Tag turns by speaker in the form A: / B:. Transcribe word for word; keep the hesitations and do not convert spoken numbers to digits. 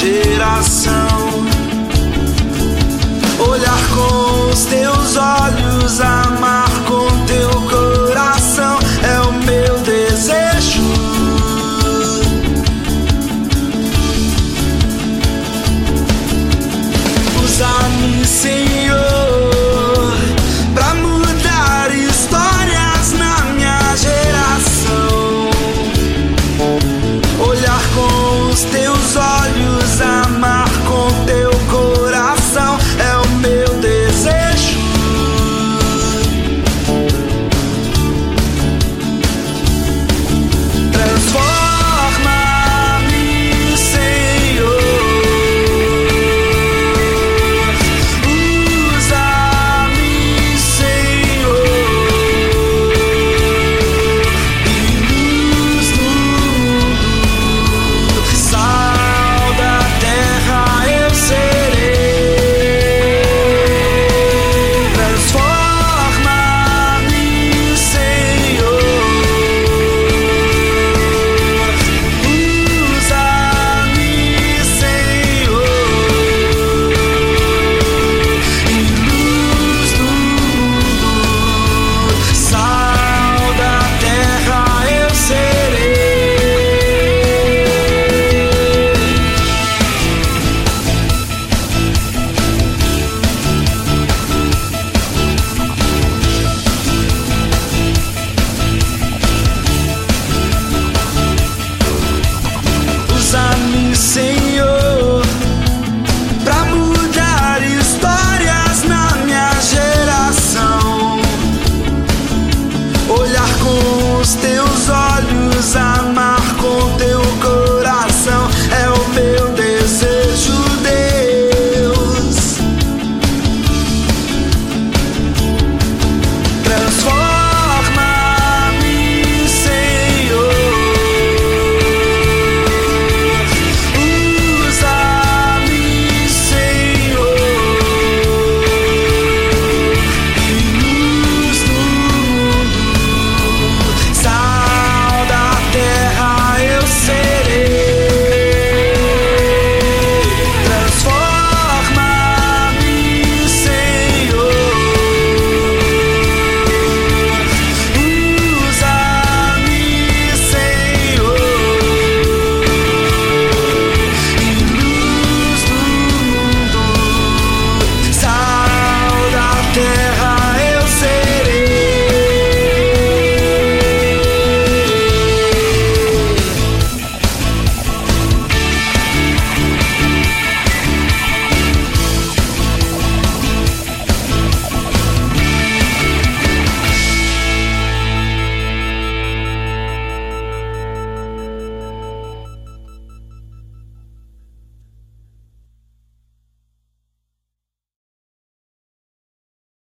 A: geração. Olhar com os teus olhos, amar com teu coração é o meu desejo. Usa-me, Senhor, pra mudar histórias na minha geração. Olhar com os teus olhos, amar com teu coração é o meu desejo. Transforma-me, Senhor. Usa-me, Senhor. E luz no mundo, sal da terra eu serei. Transforma-me, Senhor. Usa-me, Senhor. E luz do mundo, sal da terra eu serei. Usa-me, Senhor, pra mudar histórias na minha geração. Olhar com os teus olhos,